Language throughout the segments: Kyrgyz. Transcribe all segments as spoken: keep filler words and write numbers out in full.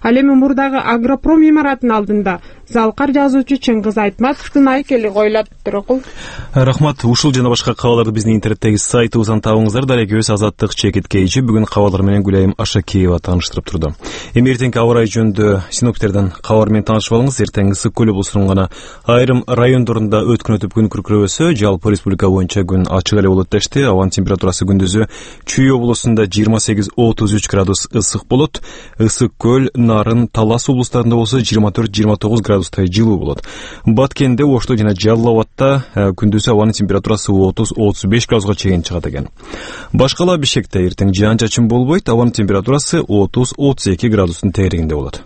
Ал эми мурдагы Агропром имаратынын алдында залкар жазуучу Чыңгыз Айтматовдун айкели коюлат. Төрөкул. Рахмат. Ушул жана башка кабарларды биздин интернеттеги сайтыбыздан табыңыздар. Дареги өз Азаттык чекит кейжи бүгүн кабарлар менен Гүлайым Ашакеева тааныштырып турду. Эми эртеңки аба ырайы жөнүндө синоптиктерден кабар менен таанышып алыңыз. Эртең ысык көл облусунун гана айрым райондорунда өткөн өтүп күн күркүрөбөсө, жалпы республика боюнча күн ачык эле болот дешти. Абанын температурасы күндүзү Чүй облусунда жыйырма сегиз отуз үч градус ысык болот. Ысык көл, Нарын, Талас облустарында болсо жыйырма төрт жыйырма тогуз градустай жылуу болот. Баткенде, Ошто жана Жалал Абадта күндүзү абанын температурасы отуз отуз беш градуска чейин чыгат экен. Башкала Бишкекте эртең жаан чачын болбойт, абанын температурасы отуз отуз эки градустун тегерегинде болот.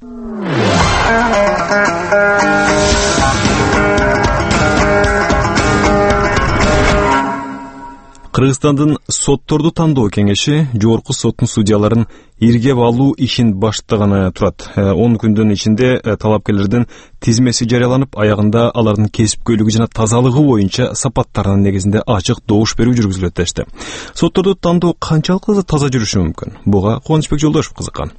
Кыргызстандын сотторду тандоо кеңеши жогорку соттун судьяларын иргеп алуу ишин баштаганы турат. он күндүн ичинде талапкерлердин тизмеси жарыяланып, аягында алардын кесипкөйлүгү жана тазалыгы боюнча сапаттарынын негизинде ачык добуш берүү жүргүзүлөт дешти. Сотторду тандоо канчалык таза жүрүшү мүмкүн? Буга Кубанычбек Жолдошев кызыккан.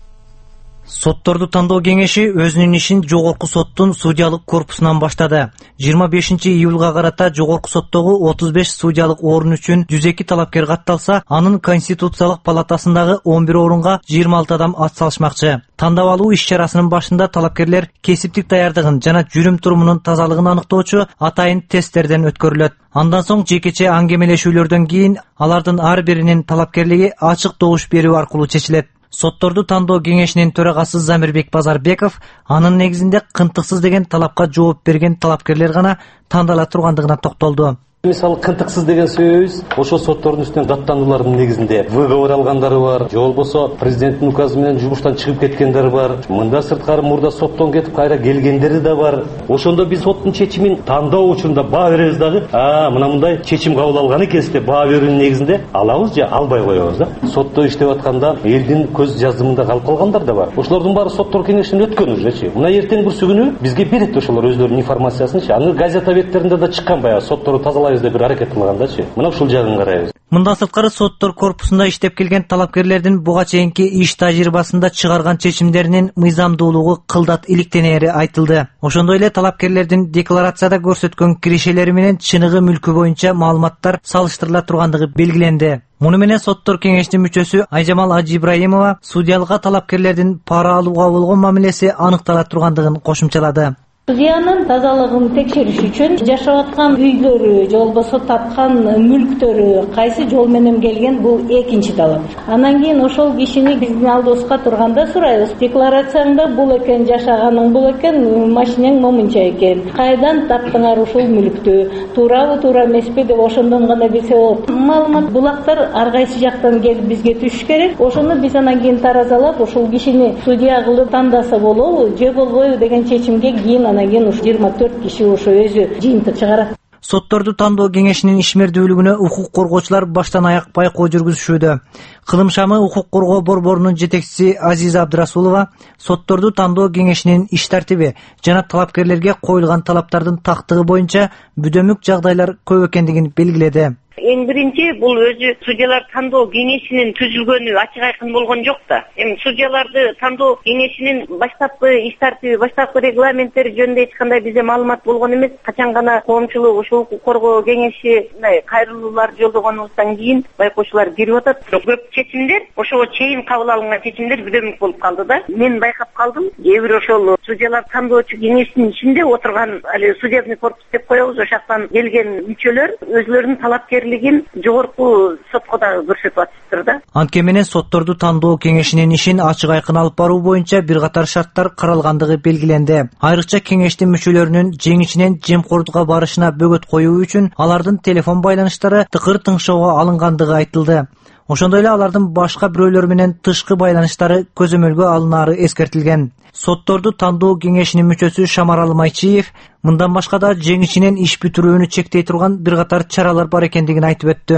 Сотторду тандоо кеңеши өзүнүн ишин жогорку соттун судьялык корпусунан баштады. жыйырма бешинчи июлга карата жогорку соттогу отуз беш судьялык орун үчүн жүз эки талапкер катталса, анын Конституциялык палатасындагы он бир орунга жыйырма алты адам ат салышмакчы. Тандап алуу иш-чарасынын башында талапкерлер кесиптик даярдыгын жана жүрүм-турумунун тазалыгын аныктоочу атайын тесттерден өткөрүлөт. Андан соң жекече аңгемелешүүлөрдөн кийин алардын ар биринин талапкерлиги ачык добуш берүү аркылуу чечилет. Сотторду тандоо кеңешинин төрагасы Замирбек Базарбеков анын негизинде кынтыксыз деген талапка жооп берген талапкерлер гана тандала тургандыгына токтолду. Мисалы, кынтыксыз деген сөз ошо соттордун үстүнөн даттануулардын негизинде выговор алгандары бар, же болбосо президенттин указы менен жумуштан чыгып кеткендер бар. Мында сырткары мурда соттон кетип кайра келгендери да бар. Ошондо биз соттун чечимин тандоо учурунда баа беребиз дагы, а мына мындай чечим кабыл алган экенбиз деп баа берүүнүн негизинде алабыз же албай коебуз да. Сотто иштеп атканда элдин көз жазымында калып калгандар да бар. Ошолордун баары соттор кеңешинен өткөн ужечи. Мына эртең бүрсү күнү бизге берет ошолор өздөрүнүн информациясын. Аны газета беттеринде да чыккан баягы сотторду тазалай деп бир аракет кылгандачы. Мына ушул жагын карайбыз. Мындан сырткары соттор корпусунда иштеп келген талапкерлердин буга чейинки иш тажрыйбасында чыгарган чечимдеринин мыйзамдуулугу кылдат иликтенери айтылды. Ошондой эле талапкерлердин декларацияда көрсөткөн киришелери менен чыныгы мүлкү боюнча маалыматтар салыштырыла тургандыгы белгиленди. Муну менен соттор кеңешинин мүчөсү Айжамал Ажи Ибраимова судьялыкка талапкерлердин пара алууга болгон мамилеси аныктала тургандыгын кошумчалады. Судьянын тазалыгын текшериш үчүн жашап аткан үйлөрү, же болбосо тапкан мүлктөрү кайсы жол менен келген, бул экинчи талап. Анан кийин ошол кишини биздин алдыбызга турганда сурайбыз. Декларацияңда бул экен, жашаганың бул экен, машинең момунча экен. Кайдан таптыңар ушул мүлктү? Туурабы, туура эмеспи деп ошондон гана билсе болот. Маалымат булактар ар кайсы жактан келип бизге түшүш керек. Ошону биз анан кийин таразалап, ушул кишини судья кылып тандаса болобу, же болбойбу деген чечимге кийин анан кийин ушу жыйырма төрт киши ошо өзү жыйынтык чыгарат. Сотторду тандоо кеңешинин ишмердүүлүгүнө укук коргоочулар баштан аяк байкоо жүргүзүшүүдө. Кылым шамы укук коргоо борборунун жетекчиси Азиза Абдрасулова сотторду тандоо кеңешинин иш тартиби жана талапкерлерге коюлган талаптардын тактыгы боюнча бүдөмүк жагдайлар көп экендигин белгиледи. Эң биринчи бул өзү судьялар тандоо кеңешинин түзүлгөнү ачык айкын болгон жок да. Эми судьяларды тандоо кеңешинин баштапкы иш тартиби, баштапкы регламенттери жөнүндө эч кандай бизде маалымат болгон эмес. Качан гана коомчулук ушул коргоо кеңеши мындай кайрылуулар жолдогонубуздан кийин байкоочулар кирип атат. Көп чечимдер ошого чейин кабыл алынган чечимдер бүдөмүк болуп калды да. Мен байкап калдым. Кээ бир ошол судьялар тандоочу кеңешинин ичинде отурган али судебный корпус деп коебуз, ошол жактан келген мүчөлөр өзлөрүнүн талапкерлигин жогорку сотко да көрсөтүп атыптыр да. Анткени менен сотторду тандоо кеңешинин ишин ачык айкын алып баруу боюнча бир катар шарттар каралгандыгы белгиленди. Айрыкча кеңештин мүчөлөрүнүн жең ичинен жемкордукка барышына бөгөт коюу үчүн алардын телефон байланыштары тыкыр тыңшоого алынгандыгы айтылды. Ошондой эле алардын башка бирөөлөр менен тышкы байланыштары көзөмөлгө алынары эскертилген. Сотторду тандоо кеңешинин мүчөсү Шамарал Майчиев мындан башка да жең ичинен иш бүтүрүүнү чектей турган бир катар чаралар бар экендигин айтып өттү.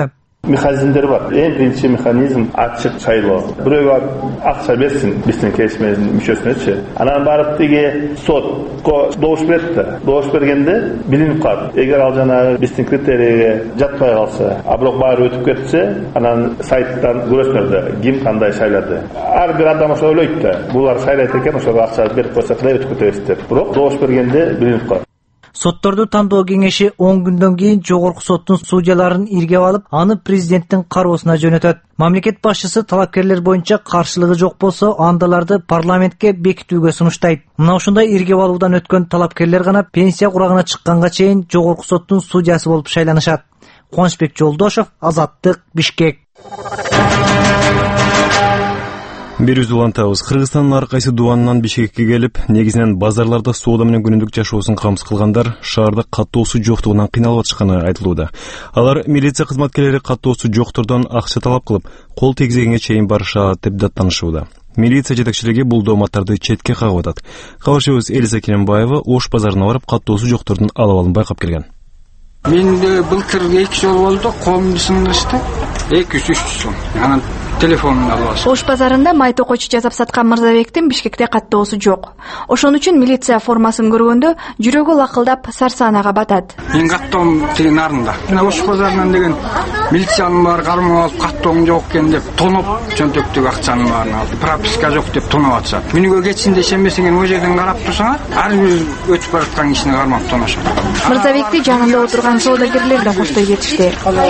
Механизмдер бар. Эң биринчи механизм ачык шайлоо. Бирөөгө акча берсин, биздин кесмедин мүчөсүнөчү. Анан барып тиги сотко добуш берет да. Добуш бергенде билинип калат. Эгер ал жанагы биздин критерийге жатпай калса, а бирок баары өтүп кетсе, анан сайттан көрөсүңөр да ким кандай шайлады. Ар бир адам ошо ойлойт да. Булар шайлайт экен, ошого акча берип койсок эле өтүп кетебиз деп. Бирок добуш бергенде билинип калат. Сотторду тандоо кеңеши он күндөн кийин жогорку соттун судьяларын иргеп алып, аны президенттин кароосуна жөнөтөт. Мамлекет башчысы талапкерлер боюнча каршылыгы жок болсо, андаларды парламентке бекитүүгө сунуштайт. Мына ушундай иргеп алуудан өткөн талапкерлер гана пенсия курагына чыкканга чейин жогорку соттун судьясы болуп шайланышат. Кубанычбек Жолдошов, Азаттык, Бишкек. Бир үз улантабыз. Кыргызстандын ар кайсы дубанынан Бишкекке келип, негизинен базарларда соода менен күнүмдүк жашоосун камсыз кылгандар шаарда каттоо суу жоктугунан кыйналып атышканы айтылууда. Алар милиция кызматкерлери каттоо суу жоктордон акча талап кылып, кол тийгизгенге чейин барышат деп даттанышууда. Милиция жетекчилиги бул дооматтарды четке кагып атат. Кабарчыбыз Элиза Керенбаева Ош базарына барып каттоо суу жоктордун алабалын байкап келген. Менде былтыр эки жол болду, колумду сындырышты. эки жүз үч жүз сом. Анан телефонун алып алышты. Ош базарында май токойчу жасап саткан Мырзабектин Бишкекте каттоосу жок. Ошон үчүн милиция формасын көргөндө жүрөгү лакылдап сарсаанага батат. Мен каттоом тиги нарында. Ош базарынан деген милициянын баары кармап алып каттоом жок экен деп тоноп чөнтөктөгү акчанын баарын алып, прописка жок деп тоноп атышат. Күнүгө кетсин дешемесең о жерден карап турсаңар, ар бир өтүп бараткан кишини кармап тоношот. Мырзабекти жанында отурган соодагерлер да коштой кетишти.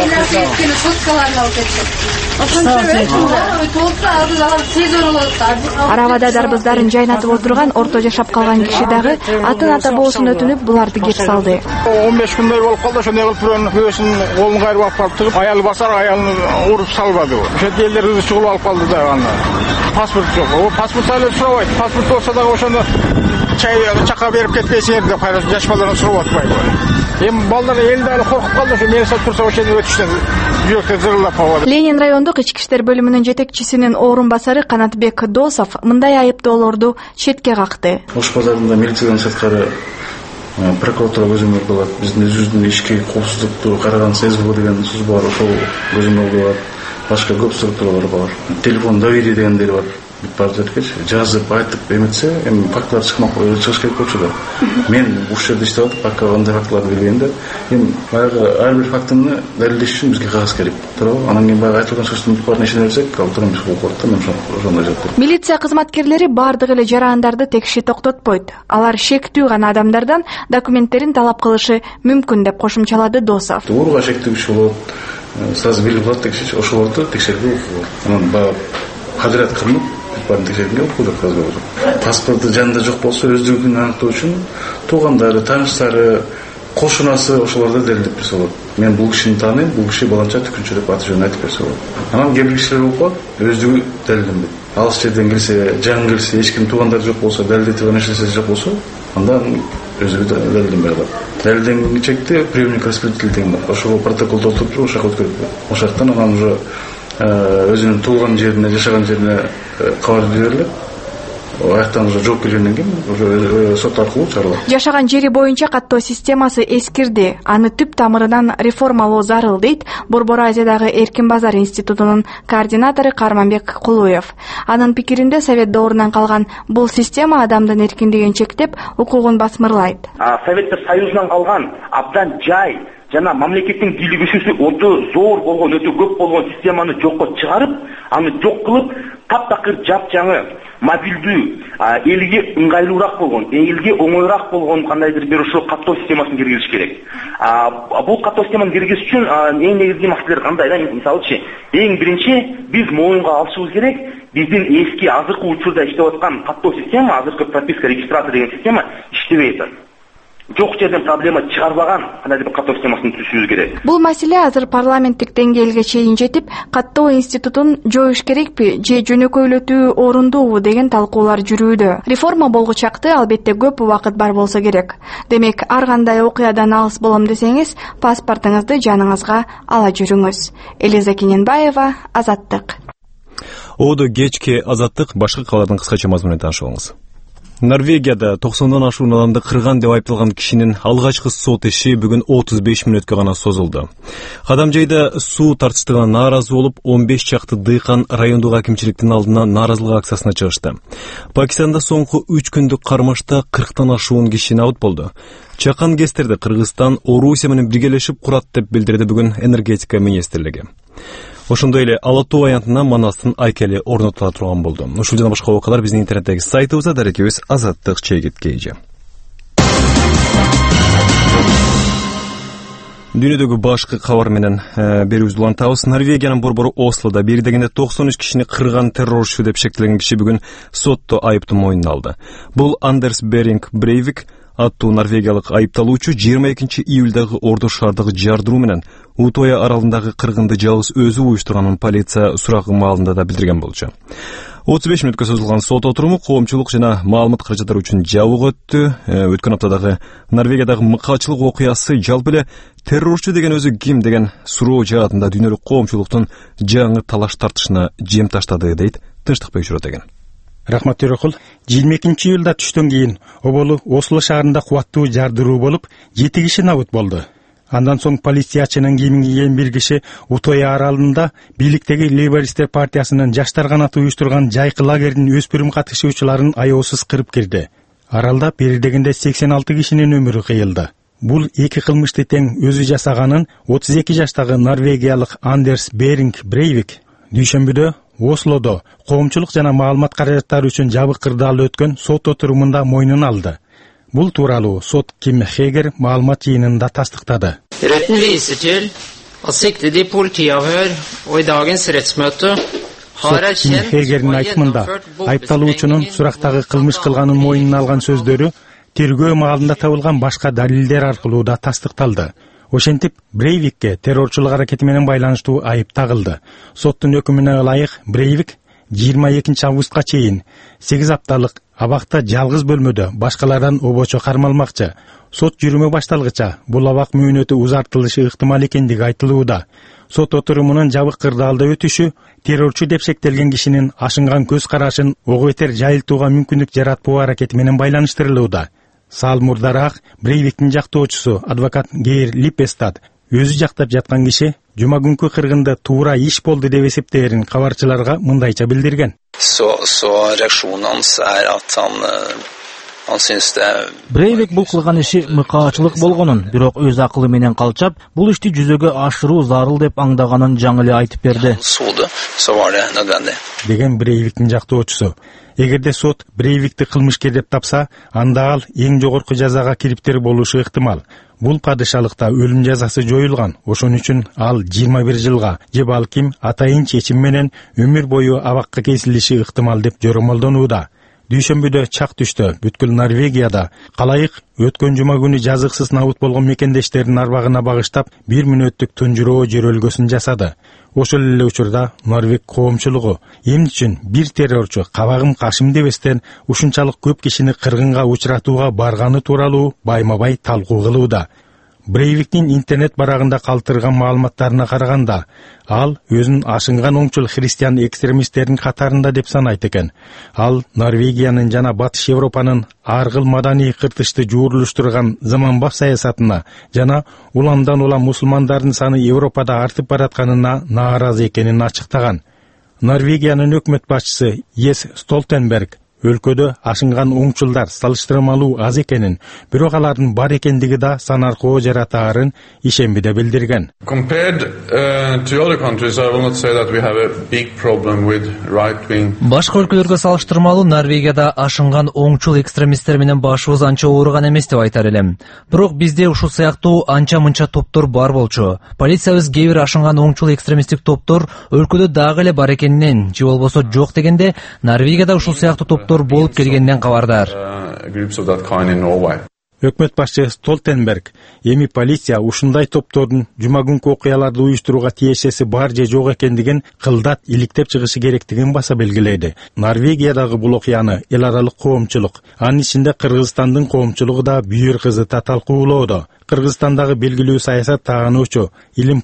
Арабада дарбыздарын жайнатып отурган орто жашап калган киши дагы атын ата боосун өтүнүп буларды кеп салды. он беш күндөй болуп калды, ошо не кылып бирөөнүн күйөөсүн колун кайрып алып калып тыгып, аялы басар, аялын уруп салбады. Ошо элдер ызы чыгып алып калды да аны. Паспорт жок. О паспорт эле сурабайт. Паспорт болсо дагы ошону чай чака берип кетпейсиңер деп кайра жаш балдардан сурап атпайбы. Эми балдар эл дагы коркуп калды, ошо мени сатып турса ошону өтүштөн жүрөктөр зырылдап калды. Ленин райондук ички иштер бөлүмүнүн жетекчисинин орун басары Канатбек Досов мындай айыптоолорду четке какты. Ош базарында милициядан сырткары прокуратура көзөмөл кылат. Биздин өзүбүздүн ички коопсуздукту караган ССБ деген служба бар, ошол көзөмөл кылат. Башка көп структуралар бар. Телефон доверие дегендер бар. Бардыркеч жазып айтып эметсе, эми фактылар чыкмак чыгыш керек болчу да. Мен ушул жерде иштеп атып, пока андай фактыларды билгенде, эми баягы ар бир фактыны далилдеш үчүн бизге кагаз керек. Туурабы? Анан кийин баягы айтылган чыгыштын баарын ишене берсек, ал туран бизге болот да, мен ошондой жаап. Милиция кызматкерлери бардык эле жарандарда текши токтотпойт. Алар шектүү гана адамдардан документтерин талап кылышы мүмкүн деп кошумчалады Досов. Ууруга шектүү киши болот, сразу билип калат текшериш, ошолорду текшерүүгө укугу. Анан баягы кадырет кылынып барын текшергенге укууда казгы. Паспорты жанында жок болсо, өздүгүн аныктоо үчүн туугандары, тааныштары, кошунасы ошолорду далилдеп берсе болот. Мен бул кишини тааныйм, бул киши баланча түкүнчү деп аты жөнүн айтып берсе болот. Анан кээ бир кишилер болуп калат, өздүгү далилденбейт. Алыс жерден келсе, жан келсе, эч ким туугандары жок болсо, далилдетилген нерсеси жок болсо, анда өзү далилденбей калат. Далилденген чекте приемник распределитель деген бар. Ошого протокол толтуруп, ошо жака өткөрүп, ошол жактан анан уже өзүнүн туулган жерине, жашаган жерине кабар берилет. Аяктан уже жооп келгенден кийин уже сот аркылуу чыгарылат. Жашаган жери боюнча каттоо системасы эскирди. Аны түп тамырынан реформалоо зарыл дейт Борбор Азиядагы Эркин базар институтунун координатору Карманбек Кулуев. Анын пикиринде Совет доорунан калган бул система адамдын эркиндигин чектеп, укугун басмырлайт. Советтер Союзунан калган абдан жай жана мамлекеттин бийлигишүүсү өтө зор болгон, өтө көп болгон системаны жокко чыгарып, аны жок кылып, таптакыр жапжаңы, мобилдүү, элге ыңгайлуураак болгон, элге оңоюраак болгон кандайдыр бир ушул каттоо системасын киргизиш керек. Бул каттоо системаны киргизиш үчүн эң негизги маселелер кандай да? Мисалычы, эң биринчи биз моюнга алышыбыз керек, биздин эски азыркы учурда иштеп аткан каттоо система, азыркы прописка регистрация деген система иштебей атат. Жок жерден проблема чыгарбаган кандайдыр бир каттоо системасын түзүшүбүз керек. Бул маселе азыр парламенттик деңгээлге чейин жетип, каттоо институтун жоюш керекпи же жөнөкөйлөтүү орундуубу деген талкуулар жүрүүдө. Реформа болгучакты албетте көп убакыт бар болсо керек. Демек, ар кандай окуядан алыс болом десеңиз, паспортуңузду жаныңызга ала жүрүңүз. Элиза Керенбаева, Азаттык. Оодо кечки Азаттык башка кабарлардын кыскача мазмунун таанышып алыңыз. Норвегияда токсондон ашуун адамды кырган деп айыпталган кишинин алгачкы сот иши бүгүн отуз беш мүнөткө гана созулду. Кадамжайда суу тартыштыгына нааразы болуп, он беш чакты дыйкан райондук акимчиликтин алдына нааразылык акциясына чыгышты. Пакистанда соңку үч күндүк кармашта кырктан ашуун киши набыт болду. Чакан кестерде Кыргызстан Орусия менен биргелешип курат деп билдирди бүгүн энергетика министрлиги. Ошондой эле Ала Тоо аянтына Манастын айкели орнотула турган болду. Ушул жана башка окуялар биздин интернеттеги сайтыбызда, дарекебиз Азаттык чегиткей. Дүйнөдөгү башкы кабар менен берүүбүздү улантабыз. Норвегиянын борбору Ослода бир дегенде токсон үч кишини кырган террорчу деп шектелген киши бүгүн сотто айыптын мойнуна алды. Бул Андерс Беринг Брейвик аттуу норвегиялык айыпталуучу жыйырма экинчи июлдагы Ордо шаардагы жардыруу менен Утоя аралындагы кыргынды жалгыз өзү уюштурганын полиция сурагы маалында да билдирген болчу. отуз беш мүнөткө созулган сот отуруму коомчулук жана маалымат каражаттары үчүн жабык өттү. Өткөн аптадагы Норвегиядагы мыкаачылык окуясы жалпы эле террорчу деген өзү ким деген суроо жаатында дүйнөлүк коомчулуктун жаңы талаш тартышына жем таштады, дейт Тынчтыкбек Журотеген. Рахмат Төрөкул, жыйырма экинчи июлда түштөн кийин оболу Осло шаарында кубаттуу жардыруу болуп, жети киши набыт болду. Андан соң полициячынын кийимин кийген бир киши Утоя аралында бийликтеги Лейбористер партиясынын жаштар канаты уюштурган жайкы лагердин өспүрүм катышуучуларын аяосуз кырып кирди. Аралда бир дегенде сексен алты кишинин өмүрү кыйылды. Бул эки кылмышты тең өзү жасаганын отуз эки жаштагы норвегиялык Андерс Беринг Брейвик дүйшөмбүдө Ослодо коомчулук жана маалымат каражаттары үчүн жабык кырдаал өткөн сот отурумунда мойнуна алды. Бул тууралуу сот Kim Heger маалымат жыйынында тастыктады. Retten viser til at siktede i politiavhør og i dagens rettsmøte har erkjent Хегердин айтымында айыпталуучунун сурактагы кылмыш кылганын мойнуна алган сөздөрү тергөө маалында табылган башка далилдер аркылуу да тастыкталды. Ошентип, Брейвикке террорчулук аракети менен байланыштуу айып тагылды. Соттун өкүмүнө ылайык Брейвик жыйырма экинчи августка чейин сегиз апталык абакта жалгыз бөлмөдө башкалардан обочо кармалмакчы. Сот жүрүмү башталгыча бул абак мөөнөтү узартылышы ыктымал экендиги айтылууда. Сот отурумунун жабык кырдаалда өтүшү террорчу деп шектелген кишинин ашынган көз карашын ого бетер жайылтууга мүмкүндүк жаратпоо аракети менен байланыштырылууда. Саал мурдараак Брейвиктин жактоочусу адвокат Гейр Липпестад өзү жактап жаткан киши жума күнкү кыргында туура иш болду деп эсептээрин кабарчыларга мындайча билдирген. Så, så reaksjonen hans er at han, han synes det er... Брейвик бул кылган иши мыкаачылык болгонун, бирок өз акылы менен калчап, бул ишти жүзөгө ашыруу зарыл деп аңдаганын жаңы эле айтып берди. Суды, så var det nødvendig. Деген Брейвиктин жактоочусу. Эгерде сот Брейвикти кылмышкер деп тапса, анда ал эң жогорку жазага кириптер болушу ыктымал. Бул падышалыкта өлүм жазасы жоюлган. Ошон үчүн ал жыйырма бир жылга же балким атайын чечим менен өмүр бою абакка кесилиши ыктымал деп жоромолдонууда. Дүйшөмбүдө чак түштө бүткүл Норвегияда калайык өткөн жума күнү жазыксыз набыт болгон мекендештердин арбагына багыштап бир мүнөттүк тунжуроо жөрөлгөсүн жасады. Ошол эле учурда Норвег коомчулугу эмне үчүн бир террорчу кабагым кашым дебестен ушунчалык көп кишини кыргынга учуратууга барганы тууралуу байма-бай талкуу кылууда. Брейвиктин интернет барагында калтырган маалыматтарына караганда, ал өзүн ашынган оңчул христиан экстремисттердин катарында деп санайт экен. Ал Норвегиянын жана Батыш Европанын ар кыл маданий кыртышты жуурулуштурган заманбап саясатына жана уламдан улам мусулмандардын саны Европада артып баратканына нааразы экенин ачыктаган. Норвегиянын өкмөт башчысы Йенс Столтенберг өлкөдө ашынган оңчулдар салыштырмалуу аз экенин, бирок алардын бар экендиги да санаркоо жаратаарын ишембиде билдирген. Башка өлкөлөргө салыштырмалуу Норвегияда ашынган оңчул экстремисттер менен башыбыз анча ооруган эмес деп айтар элем. Бирок бизде ушул сыяктуу анча-мынча топтор бар болчу. Полициябыз кээ бир ашынган оңчул экстремисттик топтор өлкөдө дагы эле бар экенинен, же болбосо жок дегенде Норвегияда ушул сыяктуу топтор болуп келгенден кабардар. Өкмөт башчы Столтенберг эми полиция ушундай топтордун жума күнкү окуяларды уюштурууга тиешеси бар же жок экендигин кылдат иликтеп чыгышы керектигин баса белгиледи. Норвегиядагы бул окуяны эл аралык коомчулук, анын ичинде Кыргызстандын коомчулугу да бүйүр кызыта талкуулоодо. Кыргызстандагы белгилүү саясат таагануучу Илимпоз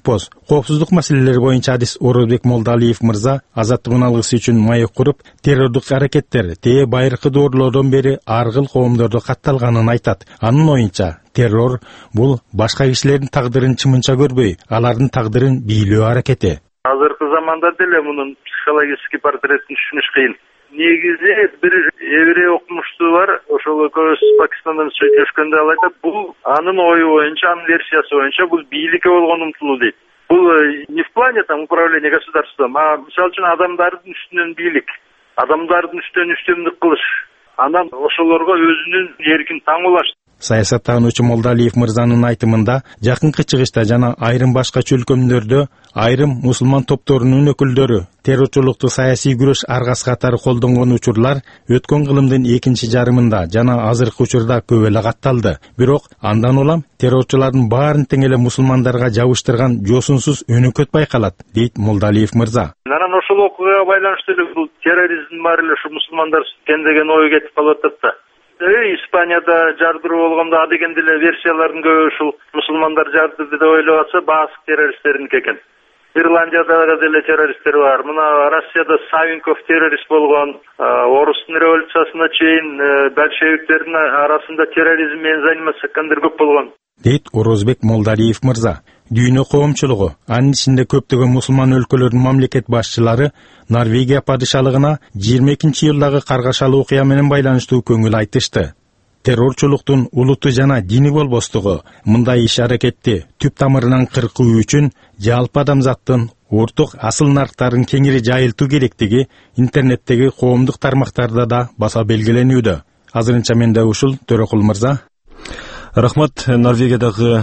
коопсуздук маселелери боюнча адис Орозбек Молдалиев мырза азаттыгын алгысы үчүн маек куруп, террордук аракеттер тээ байыркы доорлордон бери аргыл коомдордо катталганын айтат. Анын оюнча, террор бул башка кишилердин тагдырын чымынча көрбөй, алардын тагдырын бийлөө аракети. Азыркы заманда деле мунун психологический портретин түшүнүш кыйын. Негизи бир еврей окумуштуу бар, ошол экөөбүз Пакистандан сүйлөшкөндө ал айтат, бул анын ою боюнча, анын версиясы боюнча бул бийликке болгон умтулуу дейт. Бул не в плане там управления государством, а мисалы үчүн адамдардын үстүнөн бийлик, адамдардын үстүнөн үстөмдүк кылыш, анан ошолорго өзүнүн эркин таңуулаш. Саясаттануучу Молдалиев мырзанын айтымында, жакынкы чыгышта жана айрым башка чөлкөмдөрдө айрым мусулман топторунун өкүлдөрү террорчулукту саясий күрөш аргасы катары колдонгон учурлар өткөн кылымдын экинчи жарымында жана азыркы учурда көп эле катталды. Бирок андан улам террорчулардын баарын тең эле мусулмандарга жабыштырган жосунсуз өнөкөт байкалат, дейт Молдалиев мырза. Анан ошол окуяга байланыштуу эле бул терроризм бар эле ушу мусулмандар деген ой кетип калып атат да. Испанияда жардыруу болгондо а дегенде эле версиялардын көбү ушул мусулмандар жардырды деп ойлоп атса, баасык террористтердинки экен. Ирландияда деле террористтер бар. Мына Россияда Савинков террорист болгон, орустун революциясына чейин большевиктердин арасында терроризм менен заниматься эткендер көп болгон, дейт Орозбек Молдалиев мырза. Дүйнө коомчулугу, анын ичинде көптөгөн мусулман өлкөлөрдүн мамлекет башчылары Норвегия падышалыгына жыйырма экинчи июлдагы каргашалуу окуя менен байланыштуу көңүл айтышты. Террорчулуктун улуту жана дини болбостугу мындай иш аракетти түп тамырынан кыркуу үчүн жалпы адамзаттын орток асыл нарктарын кеңири жайылтуу керектиги интернеттеги коомдук тармактарда да баса белгиленүүдө. Азырынча менде ушул, Төрөкул мырза. Рахмат. Норвегиядагы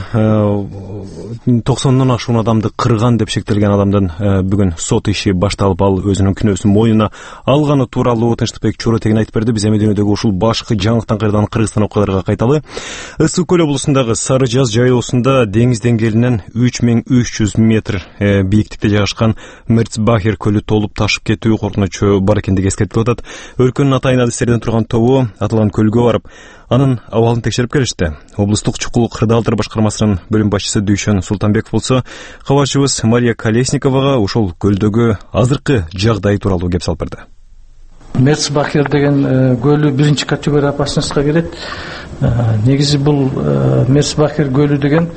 токсондон ашуун адамды кырган деп шектелген адамдын бүгүн сот иши башталып, ал өзүнүн күнөөсүн мойнуна алганы тууралуу Тынчтыкбек Чоротегин айтып берди. Биз эми дүйнөдөгү ушул башкы жаңылыктан кайрадан Кыргызстан окуяларга кайталы. Ысык көл облусундагы Сары Жаз жайлоосунда деңиз деңгээлинен үч миң үч жүз метр бийиктикте жайгашкан Мерцбахер көлү толуп ташып кетүү коркунучу бар экендиги эскертилип атат. Өлкөнүн атайын адистерден турган тобу аталган көлгө барып, анын абалын текшерип келишти. Облустук чукул кырдаалдар башкармасынын бөлүм башчысы Дүйшөн Султанбеков болсо, кабарчыбыз Мария Колесниковага ушул көлдөгү азыркы жагдай тууралуу кеп салып берди. Мерцбахер деген көлү биринчи категория опасностька кирет. Негизи бул Мерцбахер көлү деген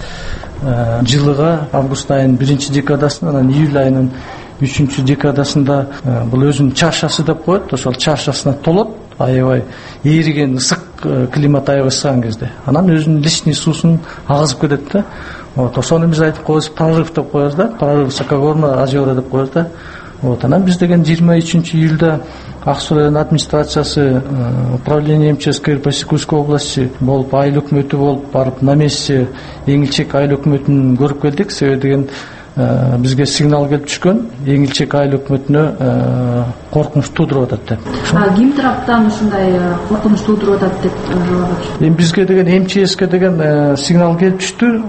жылыга август айынын биринчи декадасында, анан июль айынын үчүнчү декадасында бул өзүнүн чашасы деп коет. Ошол чашасына толот, аябай ээриген ысык климат аябай ысыган кезде. Анан өзүнүн личный суусун агызып кетет да. Вот, ошону биз айтып коебуз, прорыв деп коебуз да, прорыв высокогорного озера деп коебуз да. Вот, анан биз деген жыйырма үчүнчү июлда Ак Суу район администрациясы, управление эм че эс КРП Кыргызской области болуп, айыл өкмөтү болуп барып, на месте Эңилчек айыл өкмөтүн көрүп келдик. Себеби деген бизге сигнал келип түшкөн, Эңилчек айыл өкмөтүнө коркунуч туудуруп атат деп. А ким тараптан ушундай коркунуч туудуруп атат деп жабап? Эми бизге деген эм че эске деген сигнал келип түштү.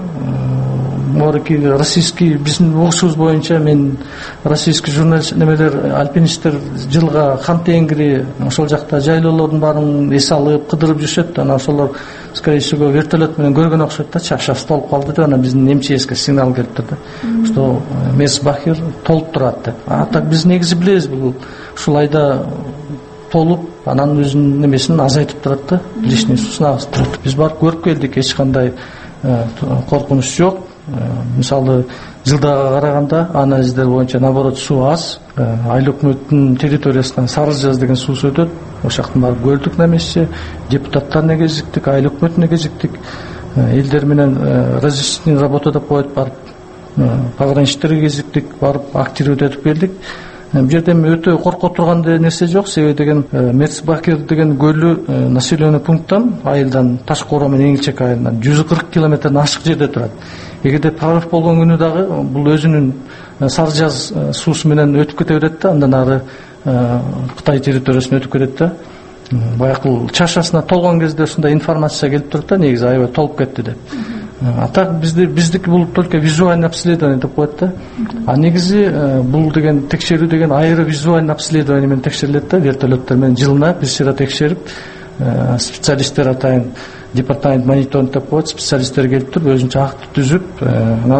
Морки российский биздин угушубуз боюнча, мен российский журналист немелер, альпинисттер жылга Хан Тенгри ошол жакта жайлоолордун баарын эс алып, кыдырып жүрүшөт. Анан ошолор скорее всего вертолет менен көргөн окшойт да, чашасы толуп калды деп, анан биздин эм че эске сигнал келип турду, что Мерцбахер толуп турат деп. А так биз негизи билебиз, бул ушул айда толуп, анан өзүнүн немесин азайтып турат да, личный суусун агызып турат. Биз барып көрүп келдик, эч кандай коркунуч жок. Мисалы, жылдага караганда анализдер боюнча наоборот суу аз. Айыл өкмөттүн территориясынан Сары Жаз деген суу өтөт. Ошол жактан барып көрдүк на месте. Депутаттарына кезиктик, айыл өкмөтүнө кезиктик. Элдер менен разъяснительный работа деп коет, барып пограничтерге кезиктик, барып активдүү өтүп келдик. Бул жерде өтө корко турган нерсе жок. Себеби деген Мерцбахер деген көлү населенный пункттан, айылдан, Ташкоро менен Эңилчек айылынан жүз кырк километрден ашык жерде турат. Эгерде прорыв болгон күнү дагы бул өзүнүн Сары Жаз суусу менен өтүп кете берет да, андан ары Кытай территориясына өтүп кетет да. Баягы чашасына толгон кезде ушундай информация келип турат да, негизи аябай толуп кетти деп. А так бизде биздики бул только визуальный обследование деп коет да. А негизи бул деген текшерүү деген аэровизуальный обследование менен текшерилет да, вертолеттер менен жылына бир сыйра текшерип, специалисттер атайын департамент мониторинг деп коет, специалисттер келип туруп өзүнчө акты түзүп, анан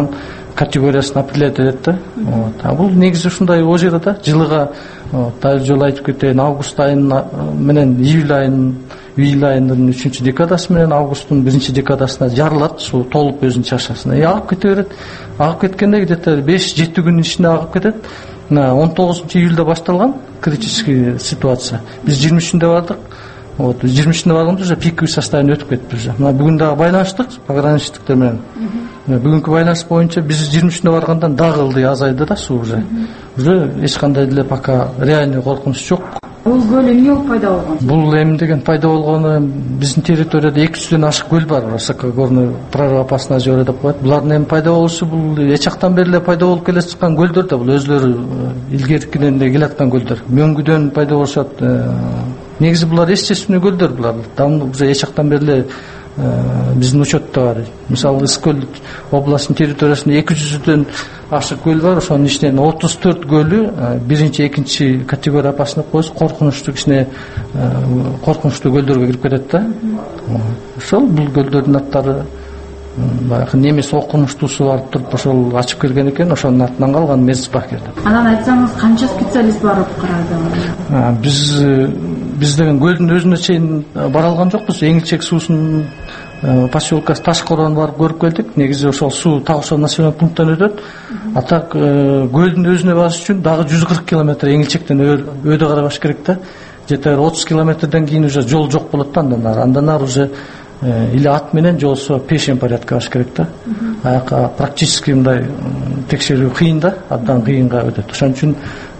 категориясын определять этет да. Вот. А бул негизи ушундай озеро да, жылыга дайыр жолу айтып кетейин, август айынын менен июль айынын июль айынын үчүнчү декадасы менен августтун биринчи декадасына жарылат, суу толуп өзүнүн чашасына. И агып кете берет. Агып кеткенде где-то беш жети күнүн ичинде агып кетет. он тогузунчу июльда башталган критический ситуация. Биз жыйырма үчүндө бардык. Вот, жыйырма үчүндө барганда уже пиковый состояние өтүп кетти уже. Мына бүгүн дагы байланыштык пограничниктер менен. Бүгүнкү байланыш боюнча биз жыйырма үчүндө баргандан дагы ылдый азайды да суу уже. Уже эч кандай деле пока реальный коркунуч жок. Бул көл эмне болуп пайда болгон? Бул эми деген пайда болгону биздин территорияда эки жүздөн ашык көл бар. Высокогорный прорыв опасный озеро деп коет. Булардын эми пайда болушу бул эч жактан бери эле пайда болуп келе жаткан көлдөр да, бул өзлөрү илгеркиден эле келаткан көлдөр. Мөңгүдөн пайда болушат. Негизи булар естественный көлдөр булар. Давно уже эч жактан бери эле биздин учетто бар. Мисалы Ысык-Көл областынын территориясында эки жүздөн ашык көл бар. Ошонун ичинен отуз төрт көлү биринчи, экинчи категория опасный коюш, коркунучтуу кичине коркунучтуу көлдөргө кирип кетет да. Ошол бул көлдөрдүн аттары баягы немес окумуштуусу барып туруп ошол ачып келген экен, ошонун атынан калган Мезбах келди. Анан айтсаңыз канча специалист барып карады? Биз биз деген көлдүн өзүнө чейин бара алган жокпуз. Эңилчек суусунун поселкасы Ташкороон барып көрүп келдик. Негизи ошол суу так ошол населенный пункттан өтөт. А так көлдүн өзүнө барыш үчүн дагы жүз кырк километр Эңилчектен өйдө карабаш керек да. Где-то отуз километрден кийин уже жол жок болот да, андан ары. Андан ары уже или ат менен же болбосо пешен порядка барыш керек да. Аяка практически мындай текшерүү кыйын да, абдан кыйынга өтөт. Ошон үчүн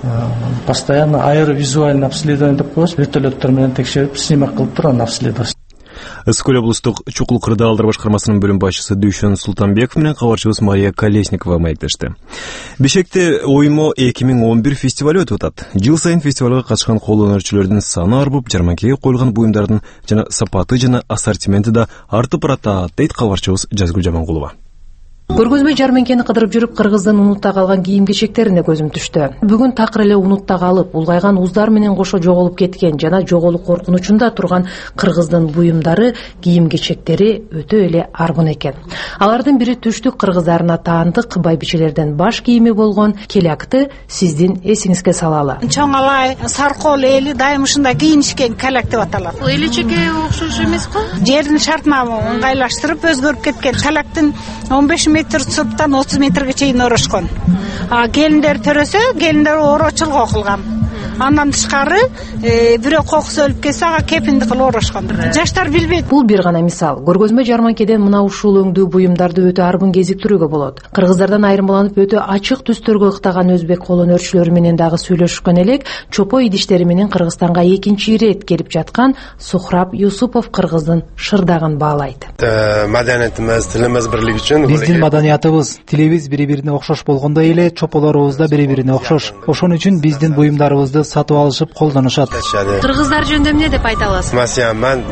постоянно аэровизуальный обследование деп коебуз. Вертолеттер менен текшерип, снимок кылып туруп анан обследовать. Ысык-Көл облустук чукул кырдаалдар башкармасынын бөлүм башчысы Дүйшөн Султанбеков менен кабарчыбыз Мария Колесникова маектешти. Бишкекте Оймо эки миң он бир фестиваль өтүп атат. Жыл сайын фестивалга катышкан кол өнөрчүлөрдүн саны арбып, жарманкеге коюлган буюмдардын жана сапаты жана ассортименти да артып барат, дейт кабарчыбыз Жазгүл Жамангулова. Көргөзмө жарманкени кыдырып жүрүп кыргыздын унутта калган кийим-кечектерине көзүм түштү. Бүгүн такыр эле унутта калып, улгайган уздар менен кошо жоголуп кеткен жана жоголуу коркунучунда турган кыргыздын буюмдары, кийим-кечектери өтө эле арбын экен. Алардын бири түштүк кыргыздарына таандык байбичелерден баш кийими болгон келякты сиздин эсиңизге салалы. Чоң алай, саркол эли дайым ушундай кийинишкен келек деп аталат. Бул элечеке окшош эмеспи? Жердин шартына ыңгайлаштырып өзгөрүп кеткен. Келектин он беш метр сырттан отуз метрге чейин орошкон. А келиндер төрөсө, келиндер ороочулук кылган. Андан тышкары бирөө кокус өлүп кетсе, ага кепинди кылып орошкон. Жаштар билбейт. Бул бир гана мисал. Көргөзмө жарманкеден мына ушул өңдүү буюмдарды өтө арбын кезиктирүүгө болот. Кыргыздардан айырмаланып өтө ачык түстөргө ыктаган өзбек кол өнөрчүлөрү менен дагы сүйлөшкөн элек, чопо идиштери менен Кыргызстанга экинчи ирет келип жаткан Сухраб Юсупов кыргыздын шырдагын баалайт. Маданиятыбыз, тилибиз бирлиги үчүн биздин маданиятыбыз, тилибиз бири-бирине окшош болгондой эле чополорубуз да бири-бирине окшош. Ошон үчүн биздин буюмдарыбызды сатып алышып колдонушат. Кыргыздар жөнүндө эмне деп айта аласыз? Масалан, мен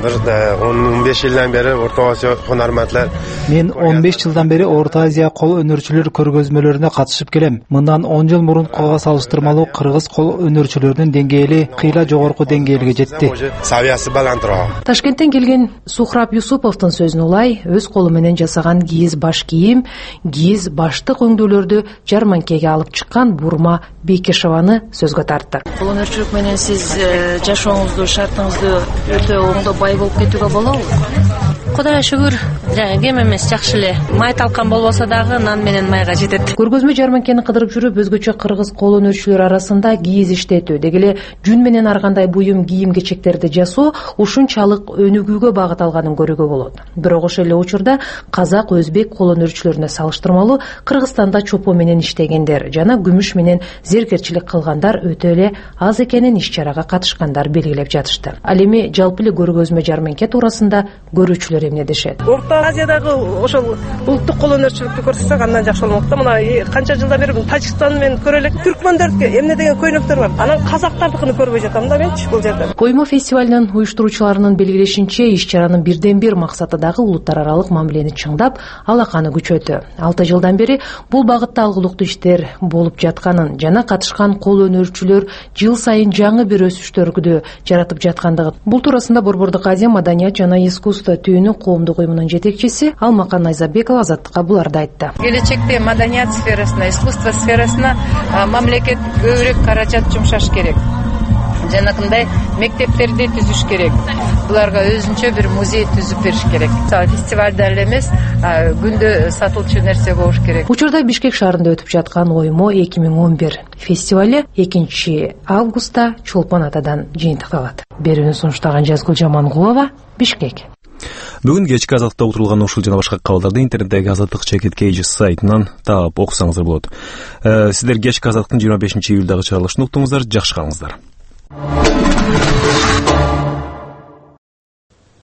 он беш жылдан бери Орто Азия хунармандлар. Мен он беш жылдан бери Орто Азия кол өнөрчүлөр көргөзмөлөрүнө катышып келем. Мындан он жыл мурункуга салыштырмалуу кыргыз кол өнөрчүлөрүнүн деңгээли кыйла жогорку деңгээлге жетти. Савиясы баландыроо. Ташкенттен келген Сухраб Юсуповдун сөзүн улай, өз колу менен жасаган кийиз баш кийим, кийиз баштык өңдүүлөрдү жарманкеге алып чыккан Бурма Бекешеваны сөзгө тартты. Кол өнөрчүлүк менен сиз жашооңузду, шартыңызды өтө оңдо бай болуп кетүүгө болобу? Кудайга шүгүр, кем эмес, жакшы эле. Май талкан болбосо дагы нан менен майга жетет. Көргөзмө жарманкени кыдырып жүрүп, өзгөчө кыргыз кол өнөрчүлөр арасында кийиз иштетүү, деги эле жүн менен аргандай буюм кийим-кечектерди жасоо ушунчалык өнүгүүгө багыт алганын көрүүгө болот. Бирок ошол эле учурда казак, өзбек кол өнөрчүлөрүнө салыштырмалуу Кыргызстанда чопо менен иштегендер жана күмүш менен зергерчилик кылгандар өтө эле аз экенин иш-чарага катышкандар белгилеп жатышты. Ал эми жалпы эле көргөзмө жарманке туурасында көрүүчүлөр эмне дешет? Орто Азиядагы ошол улуттук кол өнөрчүлүктү көрсөтсөк андан жакшы болмок да. Мына канча жылдан бери Тажикстан менен көрө элек. Түркмөндөрдүкү эмне деген көйнөктөр бар. Анан казактардыкын көрбөй жатам да менчи бул жерде. Оймо фестивалынын уюштуруучуларынын белгилешинче, иш-чаранын бирден бир максаты дагы улуттар аралык мамилени чыңдап, алаканы күчөтүү. алты жылдан бери бул багытта алгылыктуу иштер болуп жатканын жана катышкан кол өнөрчүлөр жыл сайын жаңы бир өсүштөрдү жаратып жаткандыгын. Бул туурасында Борбордук Азия маданият жана искусство түйүнү өлкөлөрүнүн коомдук уюмунун жетекчиси Алмакан Айзабекова Азаттыкка буларды айтты. Келечекте маданият сферасына, искусство сферасына мамлекет көбүрөөк каражат жумшаш керек. Жанакындай мектептерди түзүш керек. Буларга өзүнчө бир музей түзүп бериш керек. Фестивалда эле эмес, күндө сатылчу нерсе болуш керек. Учурда Бишкек шаарында өтүп жаткан оймо эки миң он бир фестивали экинчи августта Чолпон Атадан жыйынтыкталат. Берүүнү сунуштаган Жазгүл Жамангулова, Бишкек. Бүгүн кечки азаттыкта утурулган ушул жана башка кабарларды интернеттеги Азаттык чекит кейжи сайтынан таап окусаңыздар болот. Сиздер кечки азаттыктын жыйырма бешинчи июлдагы чыгарылышын уктуңуздар, жакшы калыңыздар.